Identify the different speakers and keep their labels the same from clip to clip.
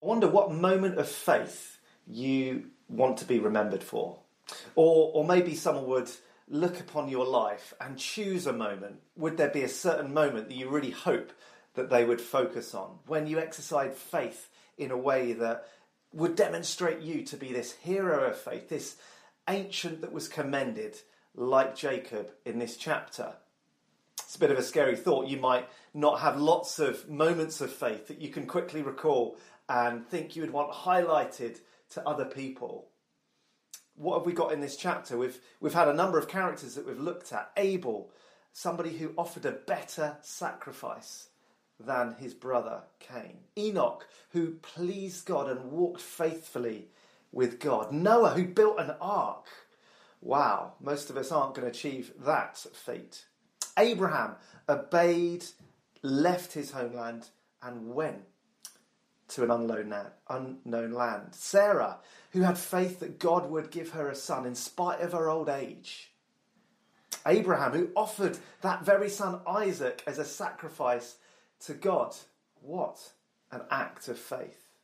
Speaker 1: I wonder what moment of faith you want to be remembered for. Or maybe someone would look upon your life and choose a moment. Would there be a certain moment that you really hope that they would focus on? When you exercise faith in a way that would demonstrate you to be this hero of faith, this ancient that was commended like Jacob in this chapter. It's a bit of a scary thought. You might not have lots of moments of faith that you can quickly recall and think you would want highlighted to other people. What have we got in this chapter? We've had a number of characters that we've looked at. Abel, somebody who offered a better sacrifice than his brother Cain. Enoch, who pleased God and walked faithfully with God. Noah, who built an ark. Wow, most of us aren't going to achieve that feat. Abraham obeyed, left his homeland and went to an unknown land. Sarah, who had faith that God would give her a son in spite of her old age. Abraham, who offered that very son Isaac as a sacrifice to God. What an act of faith.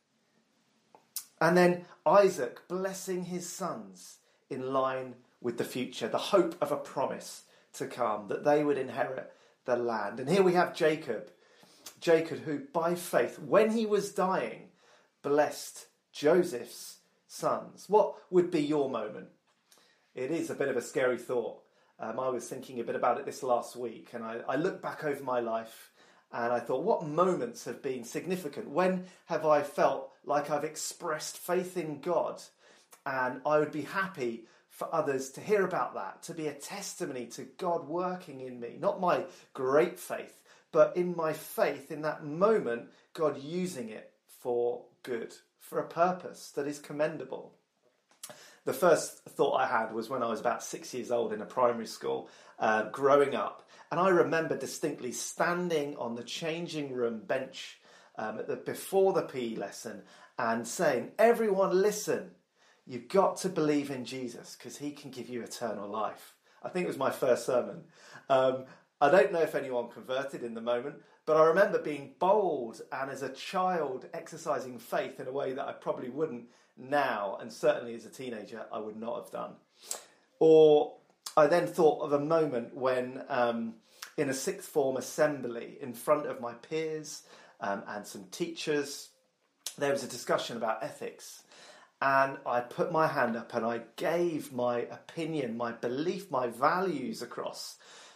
Speaker 1: And then Isaac blessing his sons in line with the future, the hope of a promise to come, that they would inherit the land. And here we have Jacob who by faith, when he was dying, blessed Joseph's sons. What would be your moment? It is a bit of a scary thought. I was thinking a bit about it this last week, and I looked back over my life and I thought, what moments have been significant? When have I felt like I've expressed faith in God? And I would be happy for others to hear about that, to be a testimony to God working in me. Not my great faith, but in my faith, in that moment, God using it for good, for a purpose that is commendable. The first thought I had was when I was about 6 years old in a primary school, growing up. And I remember distinctly standing on the changing room bench before the PE lesson and saying, everyone listen, you've got to believe in Jesus because he can give you eternal life. I think it was my first sermon. I don't know if anyone converted in the moment, but I remember being bold and as a child exercising faith in a way that I probably wouldn't now, and certainly as a teenager I would not have done. Or I then thought of a moment when in a sixth form assembly in front of my peers and some teachers, there was a discussion about ethics. And I put my hand up and I gave my opinion, my belief, my values across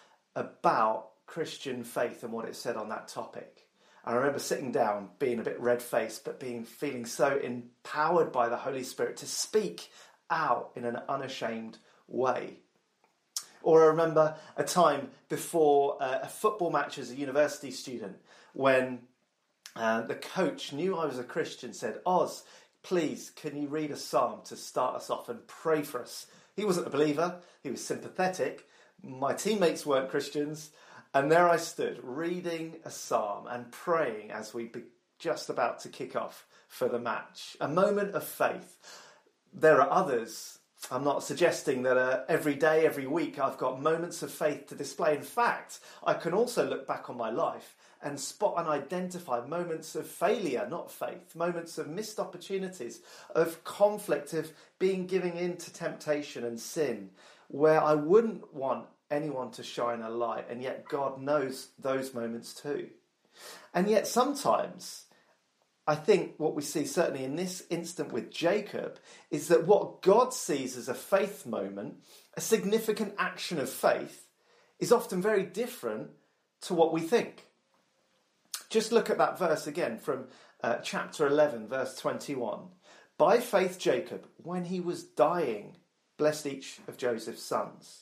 Speaker 1: about Christian faith and what it said on that topic. I remember sitting down, being a bit red-faced, but feeling so empowered by the Holy Spirit to speak out in an unashamed way. Or I remember a time before a football match as a university student when the coach knew I was a Christian, said, Oz, please, can you read a psalm to start us off and pray for us? He wasn't a believer, he was sympathetic. My teammates weren't Christians. And there I stood, reading a psalm and praying as we were just about to kick off for the match. A moment of faith. There are others. I'm not suggesting that every day, every week, I've got moments of faith to display. In fact, I can also look back on my life and spot and identify moments of failure, not faith, moments of missed opportunities, of conflict, of giving in to temptation and sin, where I wouldn't want anyone to shine a light, and yet God knows those moments too. And yet sometimes I think what we see certainly in this instant with Jacob is that what God sees as a faith moment, a significant action of faith, is often very different to what we think. Just look at that verse again from chapter 11, verse 21. By faith Jacob, when he was dying, blessed each of Joseph's sons.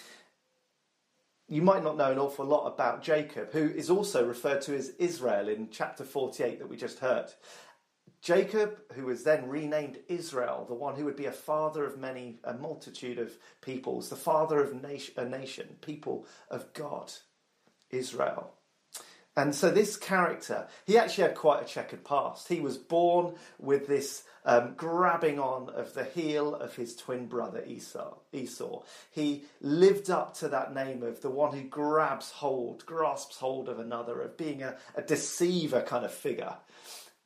Speaker 1: You might not know an awful lot about Jacob, who is also referred to as Israel in chapter 48 that we just heard. Jacob, who was then renamed Israel, the one who would be a father of many, a multitude of peoples, the father of a nation, people of God, Israel. And so this character, he actually had quite a checkered past. He was born with this grabbing on of the heel of his twin brother Esau. He lived up to that name of the one who grasps hold of another, of being a deceiver kind of figure.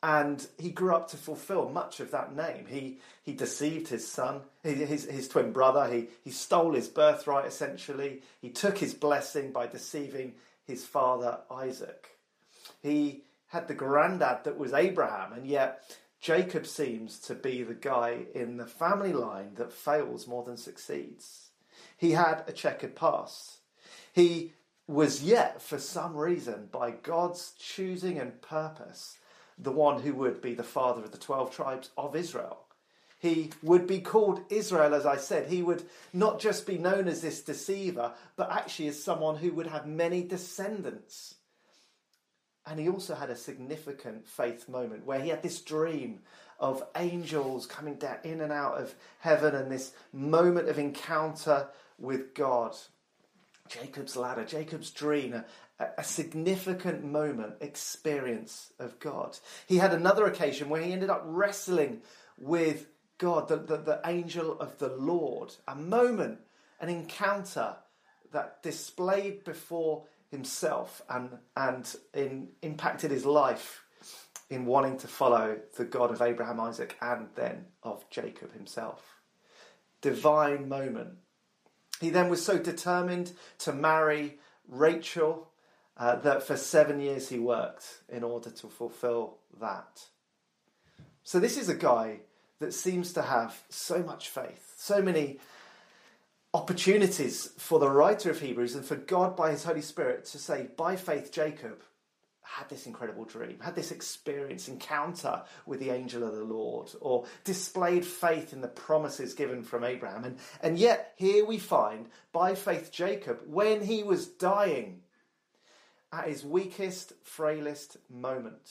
Speaker 1: And he grew up to fulfill much of that name. He deceived his son, his twin brother. He stole his birthright, essentially. He took his blessing by deceiving his father, Isaac. He had the granddad that was Abraham, and yet Jacob seems to be the guy in the family line that fails more than succeeds. He had a checkered past. He was yet, for some reason, by God's choosing and purpose, the one who would be the father of the 12 tribes of Israel. He would be called Israel, as I said. He would not just be known as this deceiver, but actually as someone who would have many descendants. And he also had a significant faith moment where he had this dream of angels coming down in and out of heaven, and this moment of encounter with God. Jacob's ladder, Jacob's dream, a significant moment, experience of God. He had another occasion where he ended up wrestling with God, the angel of the Lord. A moment, an encounter that displayed before himself and impacted his life in wanting to follow the God of Abraham, Isaac, and then of Jacob himself. Divine moment. He then was so determined to marry Rachel that for 7 years he worked in order to fulfill that. So this is a guy that seems to have so much faith, so many opportunities for the writer of Hebrews and for God by his Holy Spirit to say, by faith, Jacob had this incredible dream, had this experience, encounter with the angel of the Lord, or displayed faith in the promises given from Abraham. And yet here we find, by faith, Jacob, when he was dying, at his weakest, frailest moment,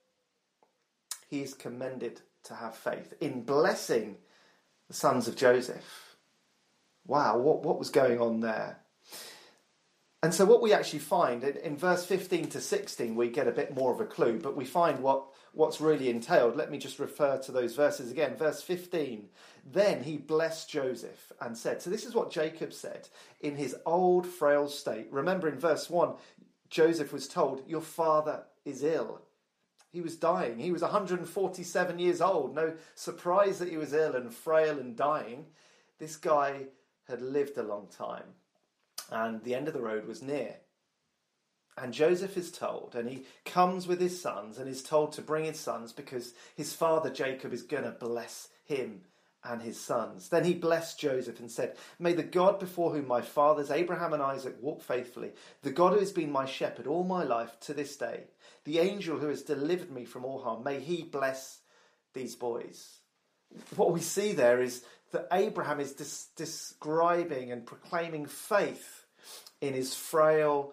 Speaker 1: he is commended to have faith in blessing the sons of Joseph. Wow, what was going on there? And so what we actually find in verse 15 to 16, we get a bit more of a clue, but we find what's really entailed. Let me just refer to those verses again. Verse 15, then he blessed Joseph and said, so this is what Jacob said in his old frail state. Remember in verse 1, Joseph was told, your father is ill. He was dying. He was 147 years old. No surprise that he was ill and frail and dying. This guy had lived a long time. And the end of the road was near. And Joseph is told, and he comes with his sons and is told to bring his sons because his father Jacob is going to bless him and his sons. Then he blessed Joseph and said, may the God before whom my fathers Abraham and Isaac walked faithfully, the God who has been my shepherd all my life to this day, the angel who has delivered me from all harm, may he bless these boys. What we see there is that Abraham is describing and proclaiming faith in his frail,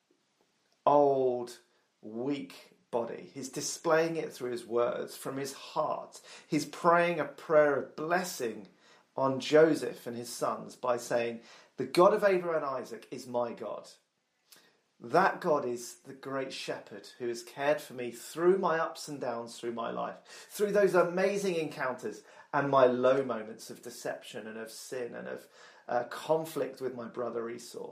Speaker 1: old, weak body. He's displaying it through his words, from his heart. He's praying a prayer of blessing on Joseph and his sons by saying, the God of Abraham and Isaac is my God. That God is the great shepherd who has cared for me through my ups and downs through my life, through those amazing encounters and my low moments of deception and of sin and of conflict with my brother Esau.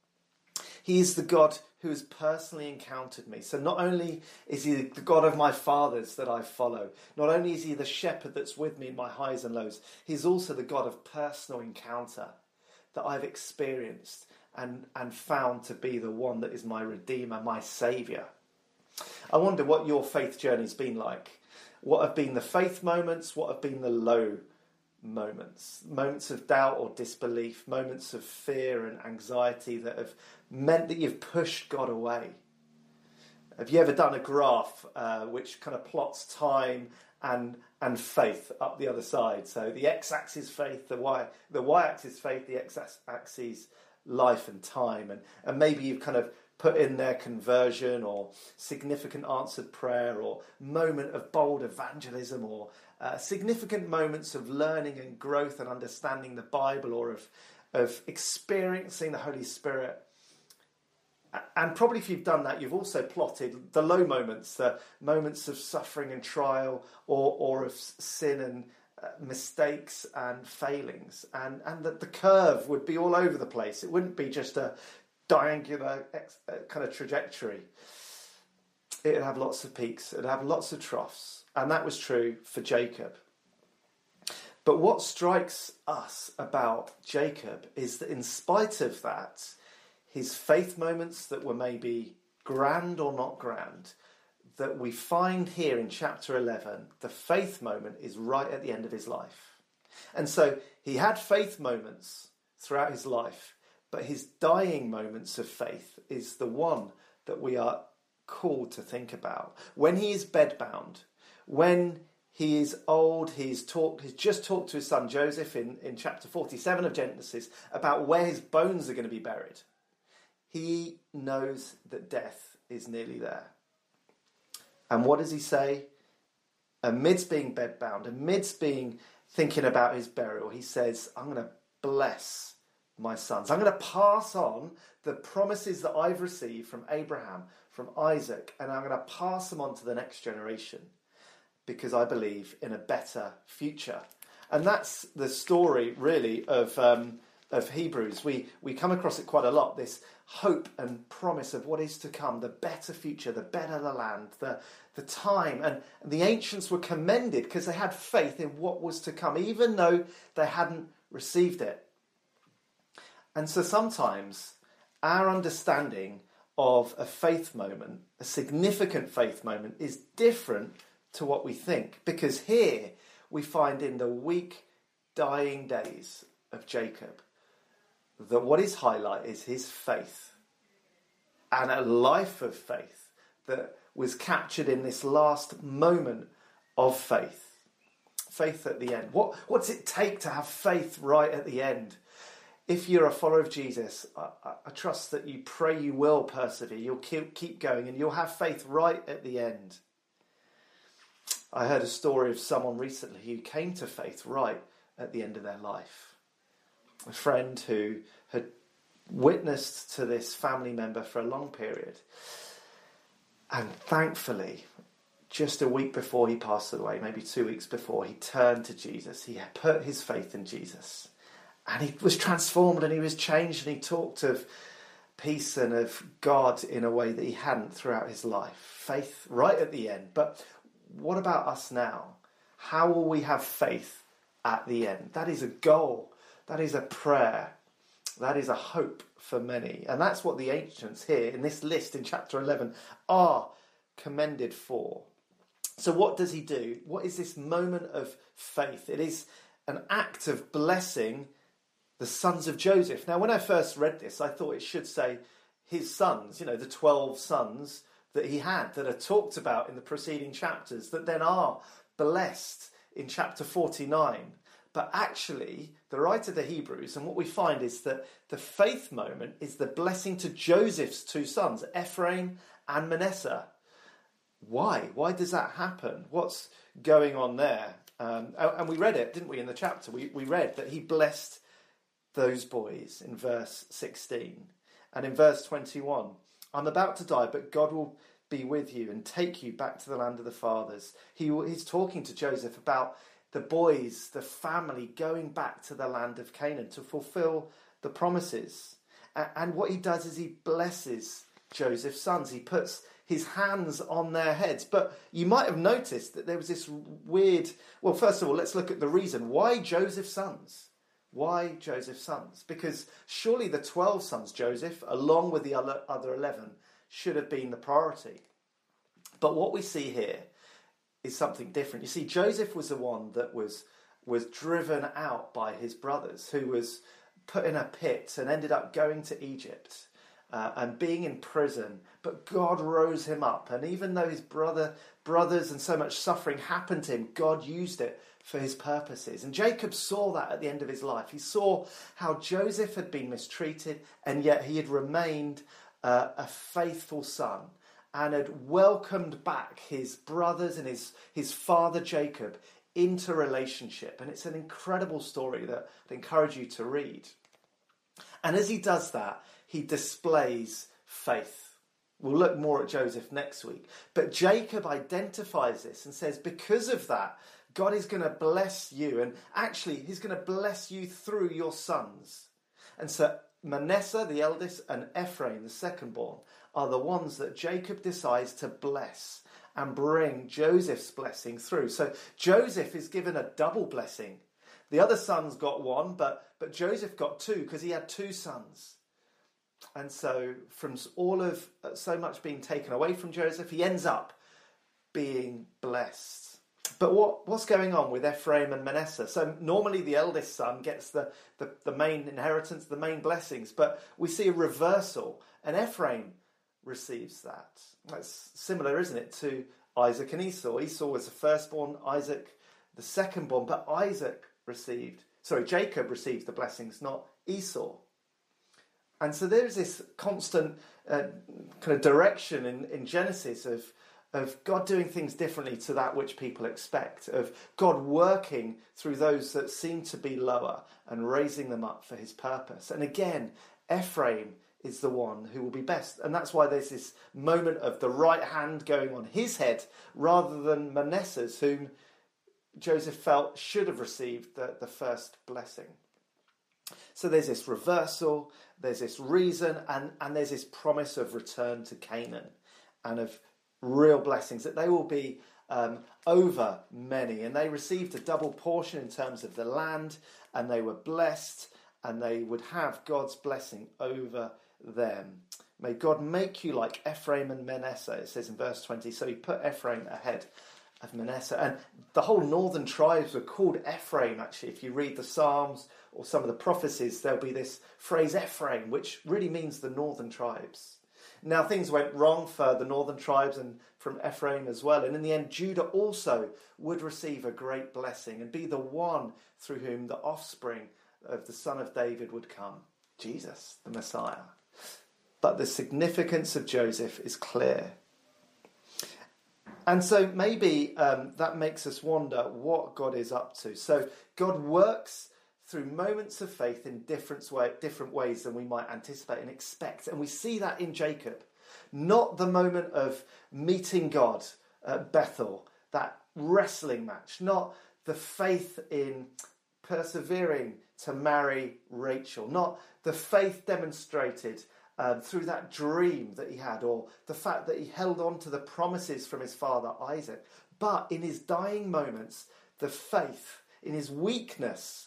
Speaker 1: He is the God who has personally encountered me. So not only is he the God of my fathers that I follow, not only is he the shepherd that's with me in my highs and lows, he's also the God of personal encounter that I've experienced and found to be the one that is my Redeemer, my Saviour. I wonder what your faith journey's been like. What have been the faith moments? What have been the low moments? Moments of doubt or disbelief, moments of fear and anxiety that have meant that you've pushed God away. Have you ever done a graph which kind of plots time and faith up the other side? So the x-axis faith, the y-axis faith, the x-axis life and time, and maybe you've kind of put in there conversion or significant answered prayer or moment of bold evangelism or significant moments of learning and growth and understanding the Bible or of experiencing the Holy Spirit. And probably if you've done that, you've also plotted the low moments, the moments of suffering and trial or of sin and mistakes and failings. And that the curve would be all over the place. It wouldn't be just a triangular kind of trajectory. it'd have lots of peaks, it'd have lots of troughs. And that was true for Jacob. But what strikes us about Jacob is that in spite of that, his faith moments that were maybe grand or not grand, that we find here in chapter 11, the faith moment is right at the end of his life. And so he had faith moments throughout his life, but his dying moments of faith is the one that we are called to think about. When he is bedbound, when he is old, he's just talked to his son Joseph in chapter 47 of Genesis about where his bones are going to be buried. He knows that death is nearly there. And what does he say? Amidst being bedbound, amidst being thinking about his burial, he says, I'm going to bless my sons. I'm going to pass on the promises that I've received from Abraham, from Isaac, and I'm going to pass them on to the next generation because I believe in a better future. And that's the story, really, of Hebrews. We come across it quite a lot, this hope and promise of what is to come, the better future, the better the land, the time. And the ancients were commended because they had faith in what was to come, even though they hadn't received it. And so sometimes our understanding of a faith moment, a significant faith moment, is different to what we think. Because here we find in the weak, dying days of Jacob that what is highlighted is his faith and a life of faith that was captured in this last moment of faith. Faith at the end. What's it take to have faith right at the end? If you're a follower of Jesus, I trust that you pray you will persevere, you'll keep going, and you'll have faith right at the end. I heard a story of someone recently who came to faith right at the end of their life. A friend who had witnessed to this family member for a long period. And thankfully, just a week before he passed away, maybe 2 weeks before, he turned to Jesus. He had put his faith in Jesus. And he was transformed and he was changed and he talked of peace and of God in a way that he hadn't throughout his life. Faith right at the end. But what about us now? How will we have faith at the end? That is a goal. That is a prayer. That is a hope for many. And that's what the ancients here in this list in chapter 11 are commended for. So what does he do? What is this moment of faith? It is an act of blessing the sons of Joseph. Now, when I first read this, I thought it should say his sons, the 12 sons that he had that are talked about in the preceding chapters that then are blessed in chapter 49. But actually, the writer of the Hebrews, and what we find is that the faith moment is the blessing to Joseph's two sons, Ephraim and Manasseh. Why? Why does that happen? What's going on there? And we read it, didn't we, in the chapter? We read that he blessed those boys in verse 16. And in verse 21, I'm about to die, but God will be with you and take you back to the land of the fathers. He's talking to Joseph about the boys, the family going back to the land of Canaan to fulfill the promises. And what he does is he blesses Joseph's sons. He puts his hands on their heads. But you might have noticed that there was this weird... Well, first of all, let's look at the reason. Why Joseph's sons? Why Joseph's sons? Because surely the 12 sons, Joseph, along with the other 11, should have been the priority. But what we see here is something different. You see, Joseph was the one that was driven out by his brothers, who was put in a pit and ended up going to Egypt and being in prison. But God rose him up. And even though his brothers and so much suffering happened to him, God used it for his purposes. And Jacob saw that at the end of his life. He saw how Joseph had been mistreated, and yet he had remained a faithful son and had welcomed back his brothers and his father Jacob into relationship. And it's an incredible story that I'd encourage you to read. And as he does that, he displays faith. We'll look more at Joseph next week. But Jacob identifies this and says, because of that, God is going to bless you. And actually, he's going to bless you through your sons. And so Manasseh, the eldest, and Ephraim, the second-born, are the ones that Jacob decides to bless and bring Joseph's blessing through. So Joseph is given a double blessing. The other sons got one, but Joseph got two because he had two sons. And so from all of so much being taken away from Joseph, he ends up being blessed. But what's going on with Ephraim and Manasseh? So normally the eldest son gets the main inheritance, the main blessings, but we see a reversal, and Ephraim receives that. That's similar, isn't it, to Isaac and Esau? Esau was the firstborn, Isaac the secondborn, but Jacob received the blessings, not Esau. And so there's this constant kind of direction in Genesis of God doing things differently to that which people expect, of God working through those that seem to be lower and raising them up for his purpose. And again, Ephraim is the one who will be best. And that's why there's this moment of the right hand going on his head rather than Manasseh's, whom Joseph felt should have received the first blessing. So there's this reversal, there's this reason, and there's this promise of return to Canaan and of real blessings, that they will be over many. And they received a double portion in terms of the land, and they were blessed, and they would have God's blessing over them. May God make you like Ephraim and Manasseh, it says in verse 20. So he put Ephraim ahead of Manasseh. And the whole northern tribes were called Ephraim, actually. If you read the Psalms or some of the prophecies, there'll be this phrase Ephraim, which really means the northern tribes. Now, things went wrong for the northern tribes and from Ephraim as well. And in the end, Judah also would receive a great blessing and be the one through whom the offspring of the son of David would come, Jesus, the Messiah. But the significance of Joseph is clear. And so maybe that makes us wonder what God is up to. So God works through moments of faith in different ways than we might anticipate and expect. And we see that in Jacob. Not the moment of meeting God at Bethel, that wrestling match. Not the faith in persevering to marry Rachel. Not the faith demonstrated through that dream that he had, or the fact that he held on to the promises from his father Isaac. But in his dying moments, the faith in his weakness,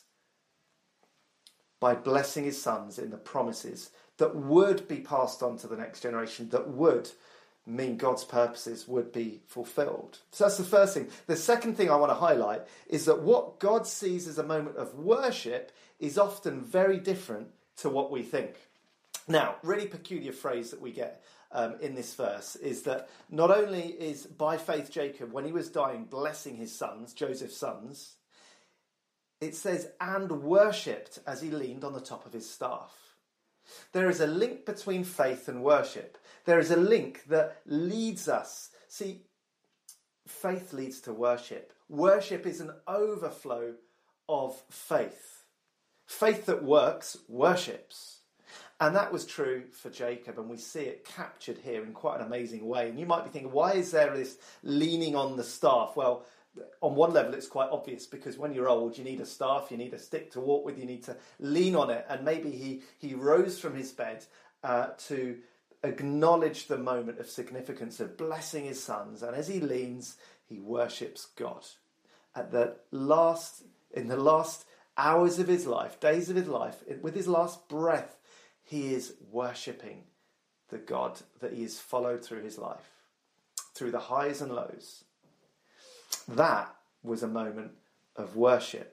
Speaker 1: by blessing his sons in the promises that would be passed on to the next generation, that would mean God's purposes would be fulfilled. So that's the first thing. The second thing I want to highlight is that what God sees as a moment of worship is often very different to what we think. Now, really peculiar phrase that we get in this verse is that not only is by faith Jacob, when he was dying, blessing his sons, Joseph's sons, it says, and worshipped as he leaned on the top of his staff. There is a link between faith and worship. There is a link that leads us. See, faith leads to worship. Worship is an overflow of faith. Faith that works, worships. And that was true for Jacob, and we see it captured here in quite an amazing way. And you might be thinking, why is there this leaning on the staff? Well, on one level, it's quite obvious, because when you're old, you need a staff, you need a stick to walk with, you need to lean on it. And maybe he rose from his bed to acknowledge the moment of significance of blessing his sons. And as he leans, he worships God. In the last hours of his life, days of his life, with his last breath, he is worshipping the God that he has followed through his life, through the highs and lows. That was a moment of worship.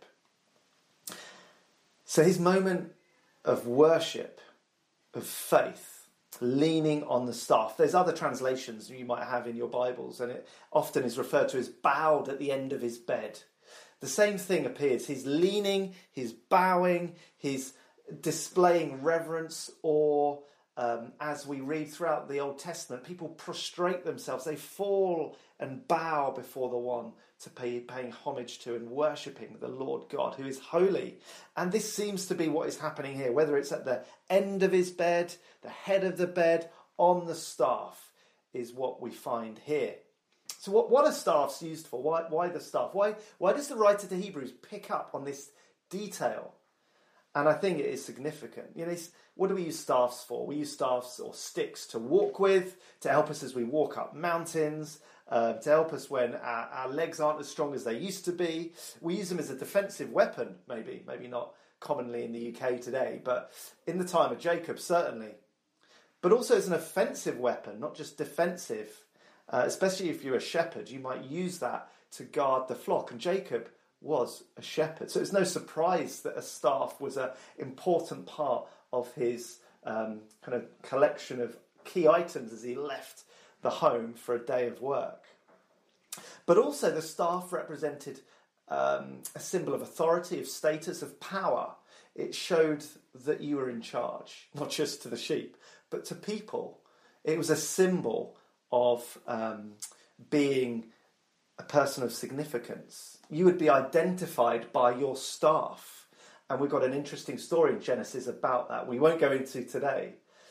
Speaker 1: So his moment of worship, of faith, leaning on the staff. There's other translations you might have in your Bibles, and it often is referred to as bowed at the end of his bed. The same thing appears. He's leaning, he's bowing, he's displaying reverence, or as we read throughout the Old Testament, people prostrate themselves. They fall and bow before the one to paying homage to and worshipping the Lord God, who is holy. And this seems to be what is happening here, whether it's at the end of his bed, the head of the bed, on the staff, is what we find here. So what are staffs used for? Why the staff? Why does the writer to Hebrews pick up on this detail? And I think it is significant. What do we use staffs for? We use staffs or sticks to walk with, to help us as we walk up mountains, to help us when our legs aren't as strong as they used to be. We use them as a defensive weapon, maybe not commonly in the UK today, but in the time of Jacob, certainly. But also as an offensive weapon, not just defensive. Especially if you're a shepherd, you might use that to guard the flock. And Jacob was a shepherd. So it's no surprise that a staff was an important part of his kind of collection of key items as he left the home for a day of work. But also the staff represented a symbol of authority, of status, of power. It showed that you were in charge, not just to the sheep, but to people. It was a symbol of being a person of significance. You would be identified by your staff. And we've got an interesting story in Genesis about that we won't go into today.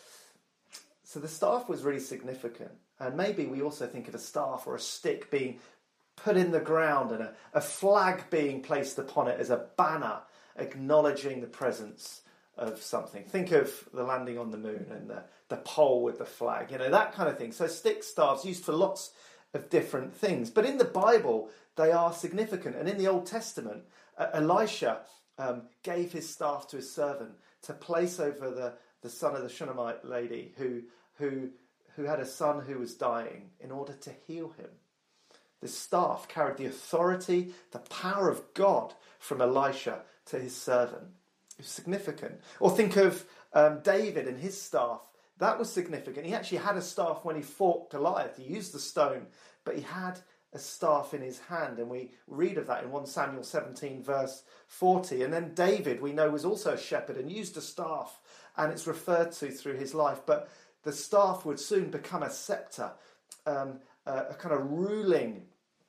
Speaker 1: So the staff was really significant. And maybe we also think of a staff or a stick being put in the ground and a flag being placed upon it as a banner acknowledging the presence of something. Think of the landing on the moon and the pole with the flag, that kind of thing. So stick staffs used for lots of different things. But in the Bible, they are significant. And in the Old Testament, Elisha gave his staff to his servant to place over the son of the Shunammite lady who had a son who was dying in order to heal him. The staff carried the authority, the power of God from Elisha to his servant. It was significant. Or think of David and his staff. That was significant. He actually had a staff when he fought Goliath. He used the stone, but he had a staff in his hand. And we read of that in 1 Samuel 17, verse 40. And then David, we know, was also a shepherd and used a staff. And it's referred to through his life. But the staff would soon become a scepter, a kind of ruling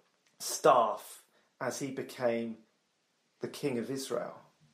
Speaker 1: staff as he became the king of Israel.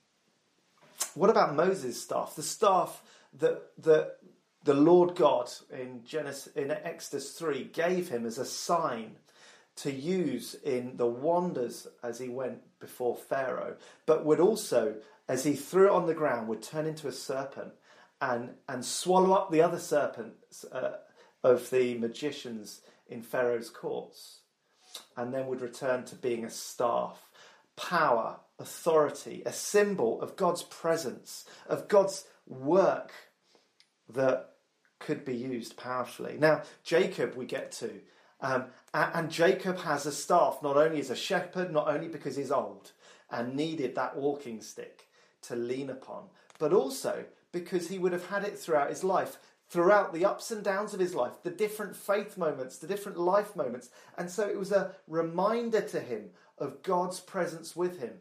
Speaker 1: What about Moses' staff? The staff that the Lord God in Exodus 3 gave him as a sign to use in the wonders as he went before Pharaoh, but would also, as he threw it on the ground, would turn into a serpent and swallow up the other serpents of the magicians in Pharaoh's courts, and then would return to being a staff. Power, authority, a symbol of God's presence, of God's work that could be used powerfully. Now, Jacob we get to, and Jacob has a staff, not only as a shepherd, not only because he's old and needed that walking stick to lean upon, but also because he would have had it throughout his life, throughout the ups and downs of his life, the different faith moments, the different life moments. And so it was a reminder to him of God's presence with him.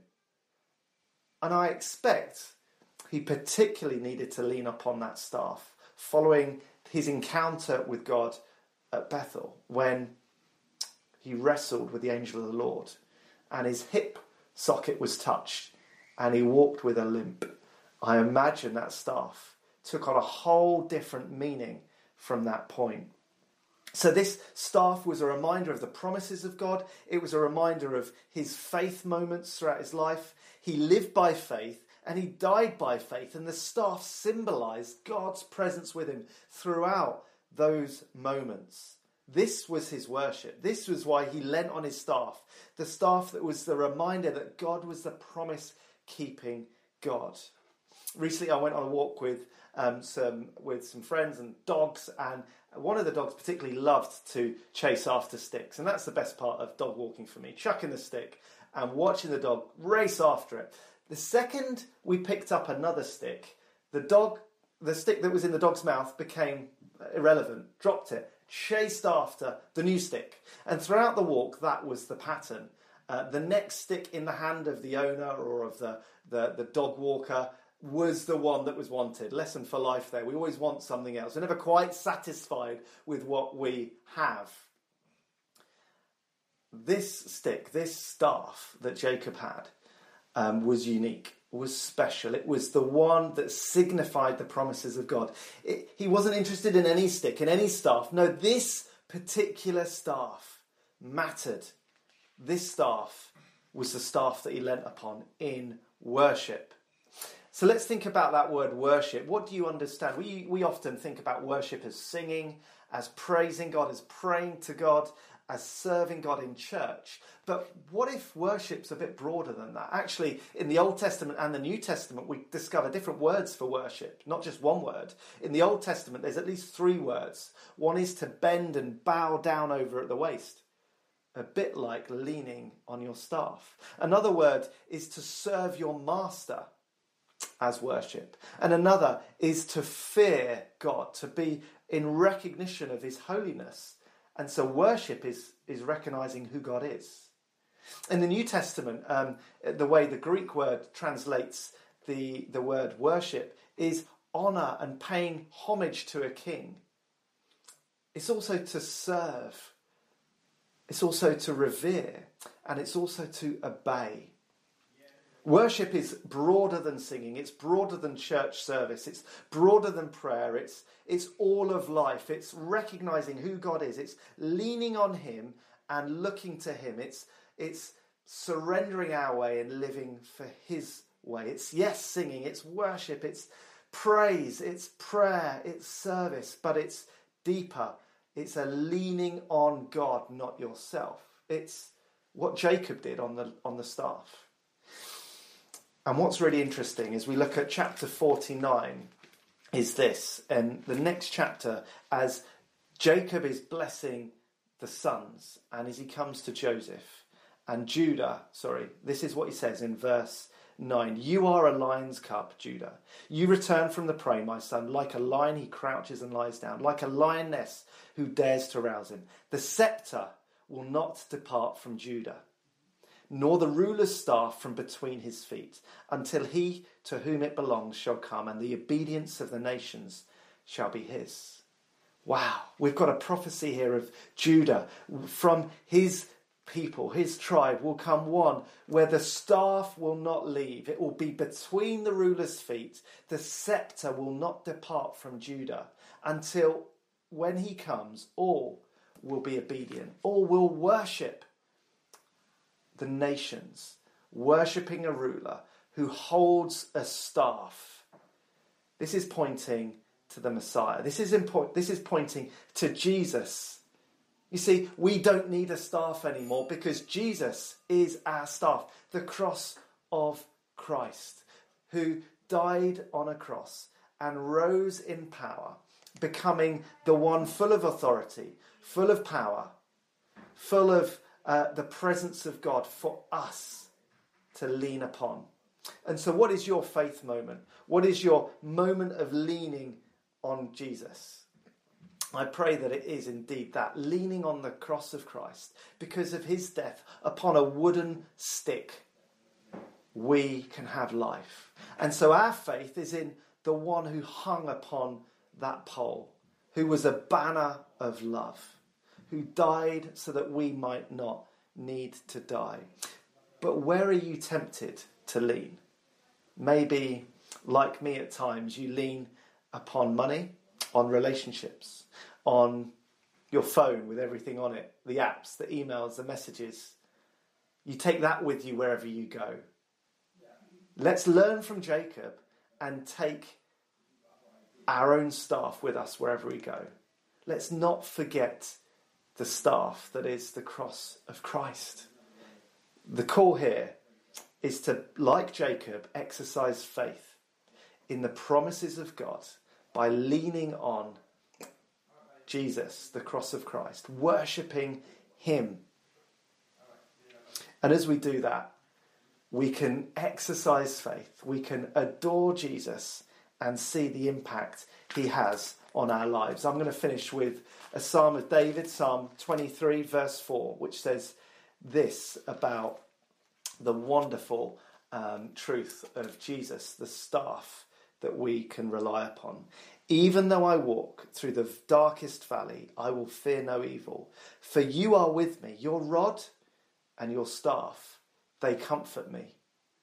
Speaker 1: And I expect he particularly needed to lean upon that staff following his encounter with God at Bethel, when he wrestled with the angel of the Lord and his hip socket was touched and he walked with a limp. I imagine that staff took on a whole different meaning from that point. So this staff was a reminder of the promises of God. It was a reminder of his faith moments throughout his life. He lived by faith and he died by faith. And the staff symbolised God's presence with him throughout those moments. This was his worship. This was why he leant on his staff. The staff that was the reminder that God was the promise-keeping God. Recently I went on a walk with some friends and dogs, and one of the dogs particularly loved to chase after sticks, and that's the best part of dog walking for me, chucking the stick and watching the dog race after it. The second we picked up another stick, the stick that was in the dog's mouth became irrelevant, dropped it, chased after the new stick, and throughout the walk that was the pattern. The next stick in the hand of the owner or of the dog walker was the one that was wanted. Lesson for life there. We always want something else. We're never quite satisfied with what we have. This stick, this staff that Jacob had, was unique, was special. It was the one that signified the promises of God. He wasn't interested in any stick, in any staff. No, this particular staff mattered. This staff was the staff that he leant upon in worship. So let's think about that word worship. What do you understand? We often think about worship as singing, as praising God, as praying to God, as serving God in church. But what if worship's a bit broader than that? Actually, in the Old Testament and the New Testament, we discover different words for worship, not just one word. In the Old Testament, there's at least 3 words. One is to bend and bow down over at the waist, a bit like leaning on your staff. Another word is to serve your master as worship. And another is to fear God, to be in recognition of his holiness. And so worship is recognizing who God is. In the New Testament, the way the Greek word translates the word worship is honor and paying homage to a king. It's also to serve. It's also to revere. And it's also to obey. Worship is broader than singing. It's broader than church service. It's broader than prayer. It's all of life. It's recognizing who God is. It's leaning on him and looking to him. It's surrendering our way and living for his way. It's singing. It's worship. It's praise. It's prayer. It's service. But it's deeper. It's a leaning on God, not yourself. It's what Jacob did on the staff. And what's really interesting is we look at chapter 49 is this, and the next chapter, as Jacob is blessing the sons, and as he comes to Joseph and Judah, this is what he says in verse 9. You are a lion's cub, Judah. You return from the prey, my son. Like a lion he crouches and lies down, like a lioness who dares to rouse him. The scepter will not depart from Judah, nor the ruler's staff from between his feet, until he to whom it belongs shall come, and the obedience of the nations shall be his. Wow, we've got a prophecy here of Judah. From his people, his tribe, will come one where the staff will not leave. It will be between the ruler's feet. The scepter will not depart from Judah, until when he comes, all will be obedient. All will worship the nations, worshipping a ruler who holds a staff. This is pointing to the Messiah. This is pointing to Jesus. You see, we don't need a staff anymore because Jesus is our staff. The cross of Christ, who died on a cross and rose in power, becoming the one full of authority, full of power, full of the presence of God for us to lean upon. And so what is your faith moment? What is your moment of leaning on Jesus? I pray that it is indeed that, leaning on the cross of Christ. Because of his death upon a wooden stick, we can have life. And so our faith is in the one who hung upon that pole, who was a banner of love, who died so that we might not need to die. But where are you tempted to lean? Maybe, like me at times, you lean upon money, on relationships, on your phone with everything on it, the apps, the emails, the messages. You take that with you wherever you go. Let's learn from Jacob and take our own staff with us wherever we go. Let's not forget the staff that is the cross of Christ. The call here is to, like Jacob, exercise faith in the promises of God by leaning on Jesus, the cross of Christ, worshipping him. And as we do that, we can exercise faith, we can adore Jesus and see the impact he has on our lives. I'm going to finish with a Psalm of David, Psalm 23, verse 4, which says this about the wonderful truth of Jesus, the staff that we can rely upon. Even though I walk through the darkest valley, I will fear no evil, for you are with me. Your rod and your staff, they comfort me.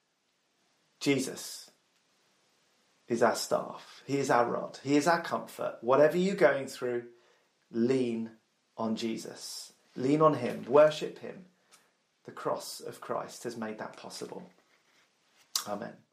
Speaker 1: Jesus is our staff. He is our rod. He is our comfort. Whatever you're going through, lean on Jesus. Lean on him. Worship him. The cross of Christ has made that possible. Amen.